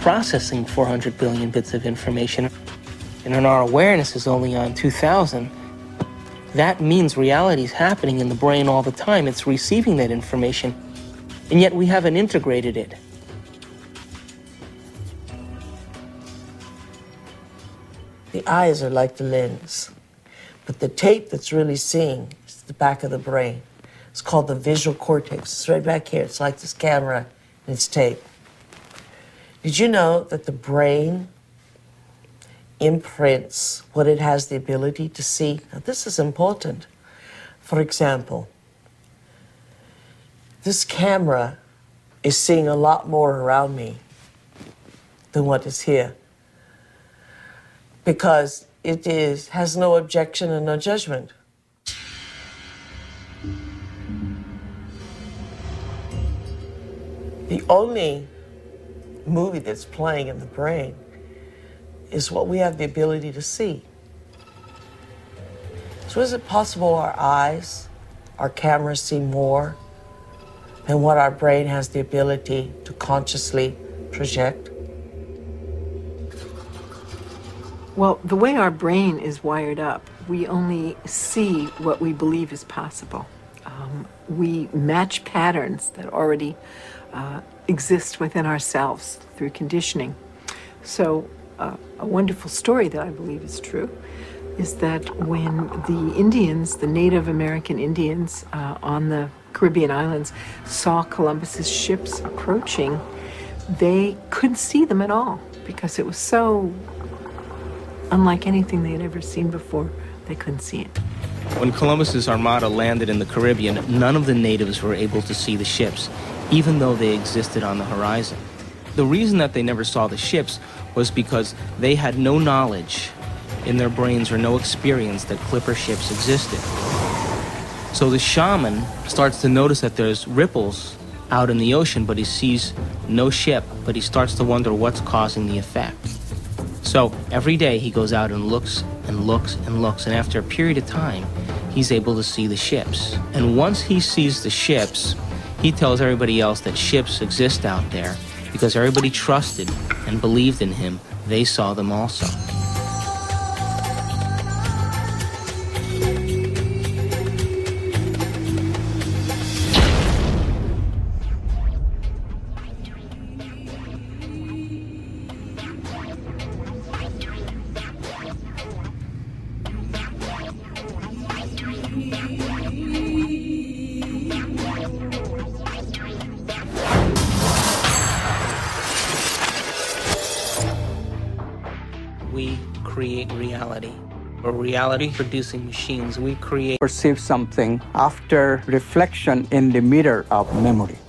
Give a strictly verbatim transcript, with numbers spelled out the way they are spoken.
processing four hundred billion bits of information, and our awareness is only on two thousand. That means reality is happening in the brain all the time. It's receiving that information, and yet we haven't integrated it. The eyes are like the lens, but the tape that's really seeing is the back of the brain. It's called the visual cortex. It's right back here. It's like this camera and it's tape. Did you know that the brain imprints what it has the ability to see? Now, this is important. For example, this camera is seeing a lot more around me than what is here, because it is has no objection and no judgment. The only movie that's playing in the brain is what we have the ability to see. So is it possible our eyes, our cameras see more than what our brain has the ability to consciously project? Well, the way our brain is wired up, we only see what we believe is possible. Um, we match patterns that already uh, exist within ourselves through conditioning. So uh, a wonderful story that I believe is true is that when the Indians, the Native American Indians uh, on the Caribbean islands saw Columbus's ships approaching, they couldn't see them at all because it was so unlike anything they had ever seen before. They couldn't see it. When Columbus's armada landed in the Caribbean, none of the natives were able to see the ships, even though they existed on the horizon. The reason that they never saw the ships was because they had no knowledge in their brains or no experience that clipper ships existed. So the shaman starts to notice that there's ripples out in the ocean, but he sees no ship, but he starts to wonder what's causing the effect. So every day he goes out and looks and looks and looks, and after a period of time, he's able to see the ships. And once he sees the ships, he tells everybody else that ships exist out there because everybody trusted and believed in him. They saw them also. We create reality. Or reality-producing machines, we create... Perceive something after reflection in the mirror of memory.